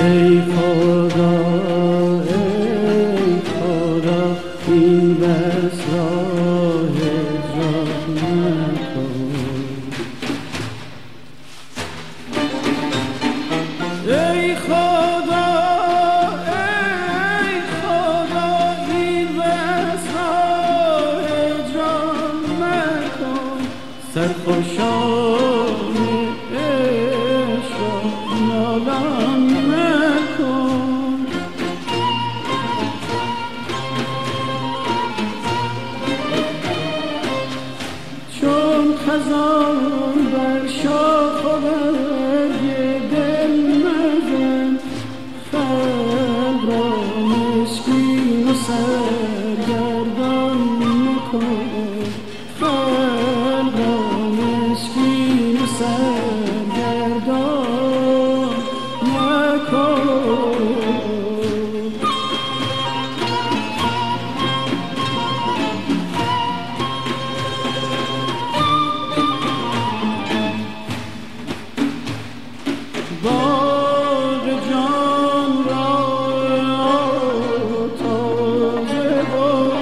ای خدا این بس راه هجران مکن. ای خدا این بس راه هجران مکن. سرخوشان عشق را نالان مکن. چون خزان بر شاخ و برگ دل مزن. خلق را مسکین و سرگردان مکن. خلق را مسکین و سرگردان مکن. باغ جان را تازه و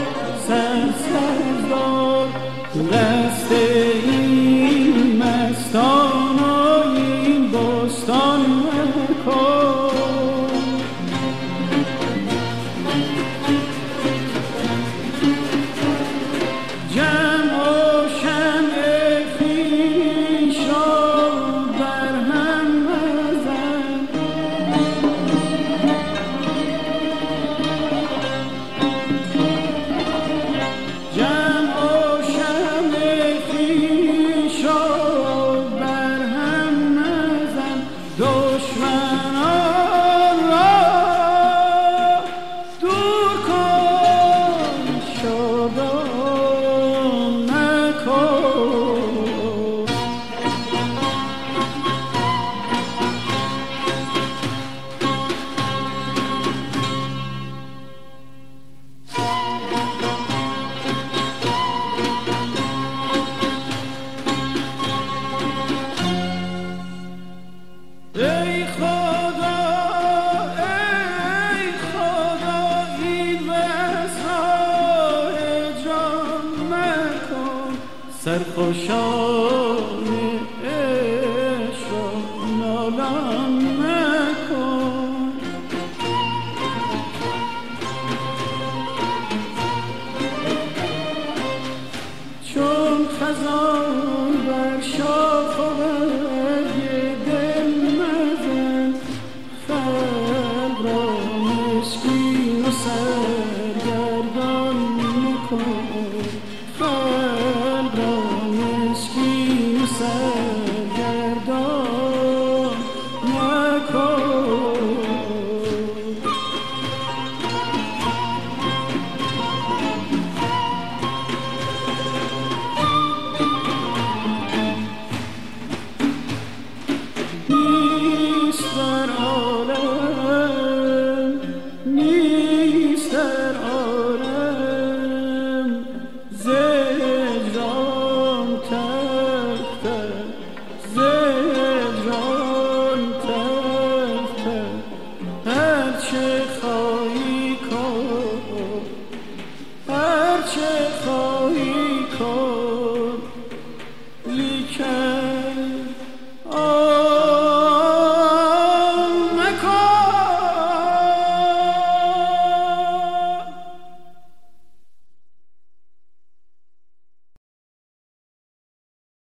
سرسبزدار. قصد این مستان و این بستان مکن. جمع و شمع خویش را بر هم مزن. جمع و شمع خویش را بر هم مزن. دشمنان را دور کن شادان مکن. ای خدا این بس راه هجران مکن. سرخوشان عشق را نالان مکن. چون خزان بر شاخ و برگ دل مزن. خلق را مسکین و سرگردان مکن. خلق را مسکین و سرگردان مکن. نیست در عالم ز هجران تلختر. ز هجران تلختر. هرچه خواهی کن، هرچه خواهی